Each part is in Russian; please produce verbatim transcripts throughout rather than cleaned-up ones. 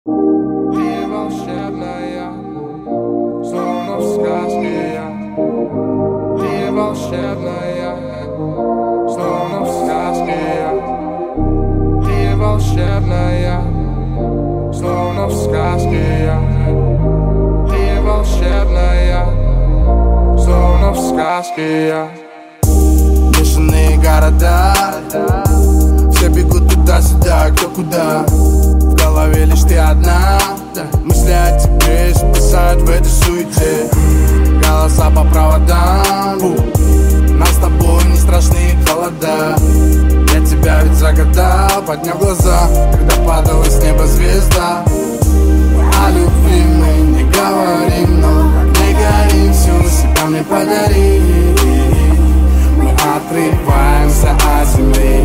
Ты волшебная, словно в сказке я. Ты волшебная, словно в сказке я. Ты волшебная, словно в сказке я. Ты волшебная, словно в сказке я. Бешеные города, все бегут туда-сюда, кто куда. В голове лишь ты одна, да. Мысли о тебе спасают в этой суете. Голоса по проводам, Фу. Нам с тобой не страшны холода. Я тебя ведь загадал, поднял глаза, когда падала с неба звезда. О любви мы не говорим, но как не горим, всю себя мне подари. Мы отрываемся от земли.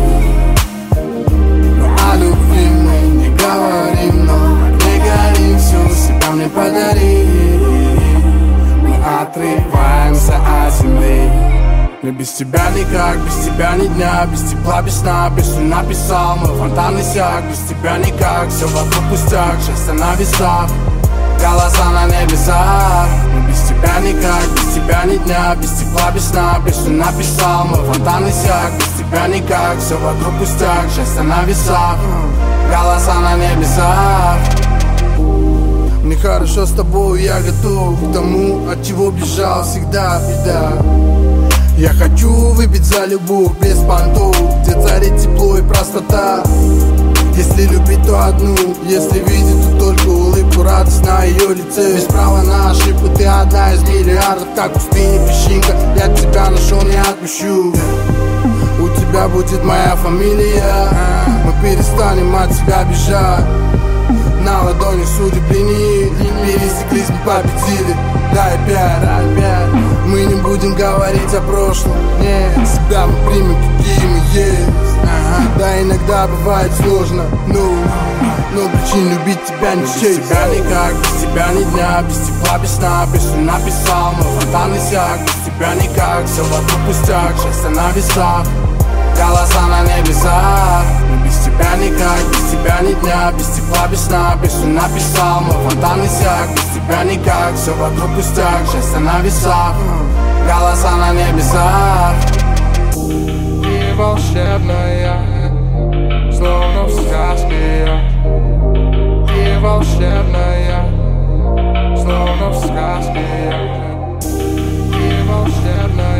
О любви мы не говорим, но как не горим, всю себя мне подари. Мы отрываемся от земли. Мне без тебя никак, без тебя ни дня, без тепла, без сна. Песню написал, мой фонтан иссяк. Без тебя никак, все вокруг пустяк, счастье на весах, голоса на небесах. Мне без тебя никак, без тебя ни дня, без тепла, без сна. Песню написал, мой фонтан иссяк. Без тебя никак, все вокруг пустяк, счастье на весах, голоса на небесах. Мне хорошо с тобой, я готов к тому, от чего бежал всегда беда. Я хочу выпить за любовь без понтов, где царит тепло и простота. Если любить, то одну, если видеть, то только улыбку, радость на ее лице. Без права на ошибку, ты одна из миллиардов, как в пустыне песчинка. Я тебя нашел, не отпущу. У тебя будет моя фамилия, мы перестанем от тебя бежать. На ладони судеб линии, пересеклись, мы победили. Дай пять, дай пять. Мы не будем говорить о прошлом, нет. Себя мы примем, какие мы есть. Ага. Да, иногда бывает сложно, но, но причин любить тебя не счесть. Без тебя никак, без тебя ни дня, без тепла, без сна. Песню написал, мой фонтан иссяк. Без тебя никак, все вокруг пустяк, счастье на весах, голоса на небесах. Без тебя никак, без тебя ни дня, без тепла, без сна. Песню написал, мой фонтан иссяк. Без тебя никак, все вокруг пустяк, счастье на весах, голоса на небесах. Ты волшебная, словно в сказке я. Ты волшебная, словно в сказке я. Ты волшебная.